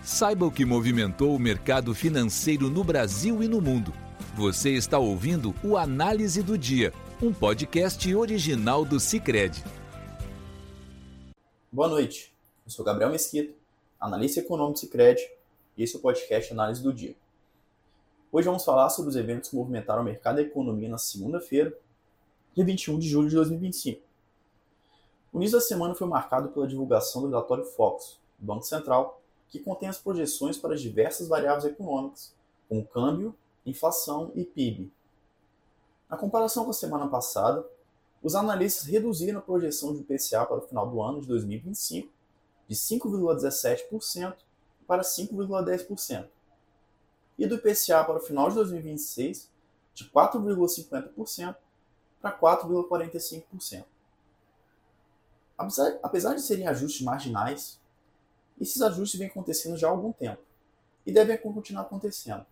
Saiba o que movimentou o mercado financeiro no Brasil e no mundo. Você está ouvindo o Análise do Dia, um podcast original do Sicredi. Boa noite, eu sou Gabriel Mesquita, analista econômico do Sicredi, e esse é o podcast Análise do Dia. Hoje vamos falar sobre os eventos que movimentaram o mercado e a economia na segunda-feira, dia 21 de julho de 2025. O início da semana foi marcado pela divulgação do relatório Focus, do Banco Central, que contém as projeções para diversas variáveis econômicas, como câmbio, inflação e PIB. Na comparação com a semana passada, os analistas reduziram a projeção de IPCA para o final do ano de 2025 de 5,17% para 5,10%, e do IPCA para o final de 2026 de 4,50% para 4,45%. Apesar de serem ajustes marginais, esses ajustes vêm acontecendo já há algum tempo e devem continuar acontecendo.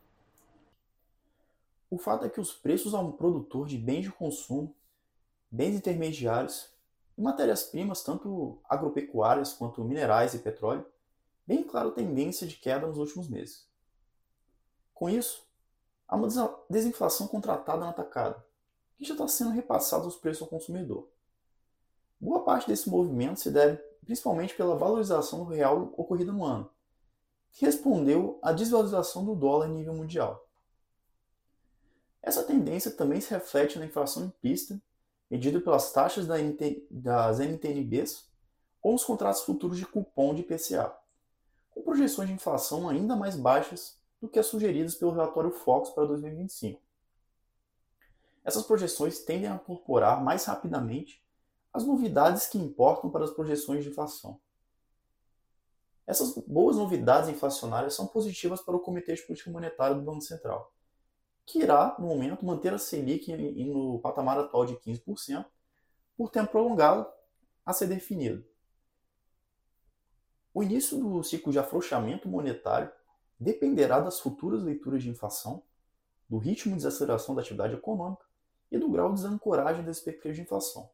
O fato é que os preços ao produtor de bens de consumo, bens intermediários e matérias-primas, tanto agropecuárias quanto minerais e petróleo, bem clara tendência de queda nos últimos meses. Com isso, há uma desinflação contratada no atacado, que já está sendo repassada aos preços ao consumidor. Boa parte desse movimento se deve principalmente pela valorização do real ocorrida no ano, que respondeu à desvalorização do dólar em nível mundial. Essa tendência também se reflete na inflação implícita, medida pelas taxas das NTNBs ou os contratos futuros de cupom de IPCA, com projeções de inflação ainda mais baixas do que as sugeridas pelo relatório Focus para 2025. Essas projeções tendem a incorporar mais rapidamente as novidades que importam para as projeções de inflação. Essas boas novidades inflacionárias são positivas para o Comitê de Política Monetária do Banco Central, que irá, no momento, manter a Selic no patamar atual de 15% por tempo prolongado a ser definido. O início do ciclo de afrouxamento monetário dependerá das futuras leituras de inflação, do ritmo de desaceleração da atividade econômica e do grau de desancoragem das expectativas de inflação.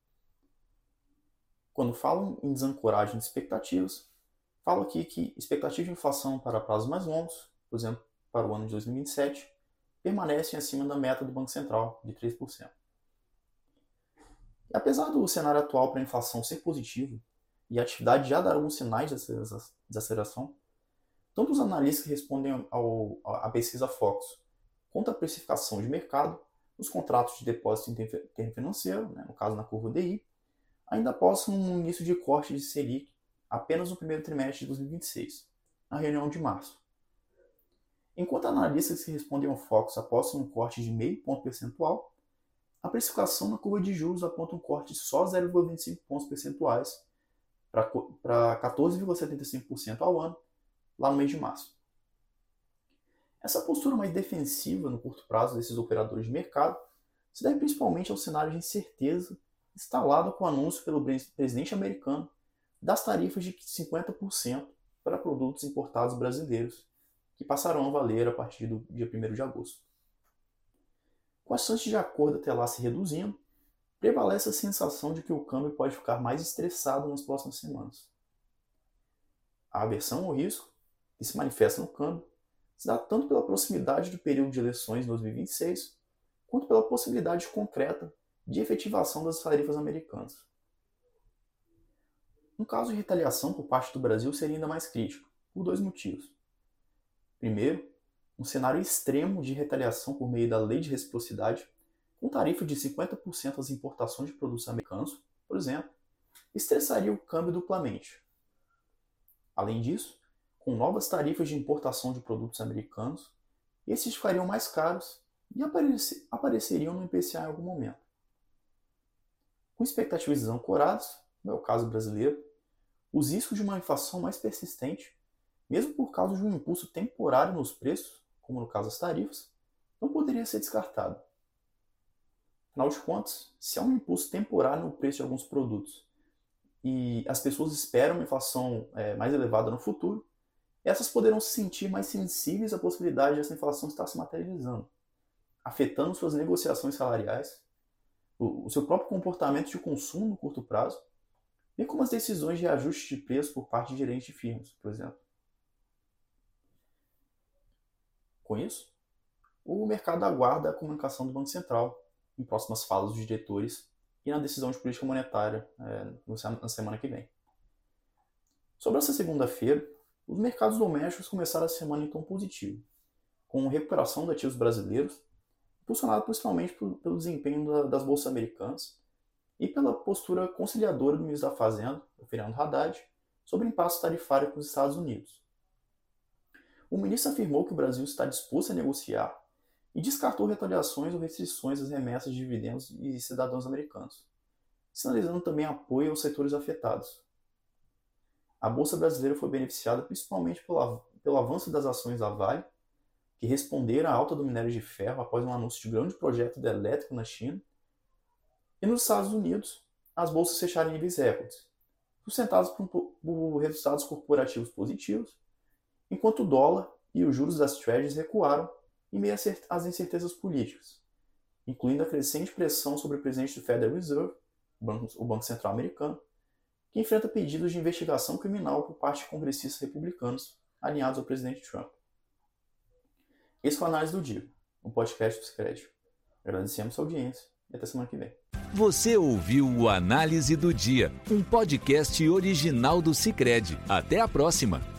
Quando falo em desancoragem de expectativas, falo aqui que expectativas de inflação para prazos mais longos, por exemplo, para o ano de 2027, permanecem acima da meta do Banco Central, de 3%. E apesar do cenário atual para a inflação ser positivo, e a atividade já dar alguns sinais de aceleração, tanto os analistas que respondem à pesquisa Focus, quanto a precificação de mercado, os contratos de depósito em termo financeiro, no caso na curva DI, ainda apostam no início de corte de Selic apenas no primeiro trimestre de 2026, na reunião de março. Enquanto analistas que respondem ao Focus apostam um corte de meio ponto percentual, a precificação na curva de juros aponta um corte de só 0,25 pontos percentuais para 14,75% ao ano, lá no mês de março. Essa postura mais defensiva no curto prazo desses operadores de mercado se deve principalmente ao cenário de incerteza instalado com o anúncio pelo presidente americano das tarifas de 50% para produtos importados brasileiros, que passarão a valer a partir do dia 1º de agosto. Com as chances de acordo até lá se reduzindo, prevalece a sensação de que o câmbio pode ficar mais estressado nas próximas semanas. A aversão ao risco, que se manifesta no câmbio, se dá tanto pela proximidade do período de eleições de 2026, quanto pela possibilidade concreta de efetivação das tarifas americanas. Um caso de retaliação por parte do Brasil seria ainda mais crítico, por dois motivos. Primeiro, um cenário extremo de retaliação por meio da lei de reciprocidade, com tarifa de 50% às importações de produtos americanos, por exemplo, estressaria o câmbio duplamente. Além disso, com novas tarifas de importação de produtos americanos, esses ficariam mais caros e apareceriam no IPCA em algum momento. Com expectativas desancoradas, no é o caso brasileiro, os riscos de uma inflação mais persistente, mesmo por causa de um impulso temporário nos preços, como no caso das tarifas, não poderia ser descartado. Afinal de contas, se há um impulso temporário no preço de alguns produtos e as pessoas esperam uma inflação mais elevada no futuro, essas poderão se sentir mais sensíveis à possibilidade dessa inflação estar se materializando, afetando suas negociações salariais, o seu próprio comportamento de consumo no curto prazo, bem como as decisões de ajuste de preço por parte de gerentes de firmas, por exemplo. Com isso, o mercado aguarda a comunicação do Banco Central em próximas falas dos diretores e na decisão de política monetária na semana que vem. Sobre essa segunda-feira, os mercados domésticos começaram a semana em tom positivo, com recuperação de ativos brasileiros, impulsionado principalmente pelo desempenho das bolsas americanas e pela postura conciliadora do ministro da Fazenda, o Fernando Haddad, sobre o impasse tarifário com os Estados Unidos. O ministro afirmou que o Brasil está disposto a negociar e descartou retaliações ou restrições às remessas de dividendos de cidadãos americanos, sinalizando também apoio aos setores afetados. A Bolsa Brasileira foi beneficiada principalmente pelo avanço das ações da Vale, que responderam à alta do minério de ferro após um anúncio de grande projeto elétrico na China. E nos Estados Unidos, as bolsas fecharam em níveis recordes, sustentadas por resultados corporativos positivos, enquanto o dólar e os juros das Treasuries recuaram em meio às incertezas políticas, incluindo a crescente pressão sobre o presidente do Federal Reserve, o Banco Central americano, que enfrenta pedidos de investigação criminal por parte de congressistas republicanos alinhados ao presidente Trump. Esse foi a Análise do Dia, um podcast do Sicredi. Agradecemos a sua audiência e até semana que vem. Você ouviu o Análise do Dia, um podcast original do Sicredi. Até a próxima!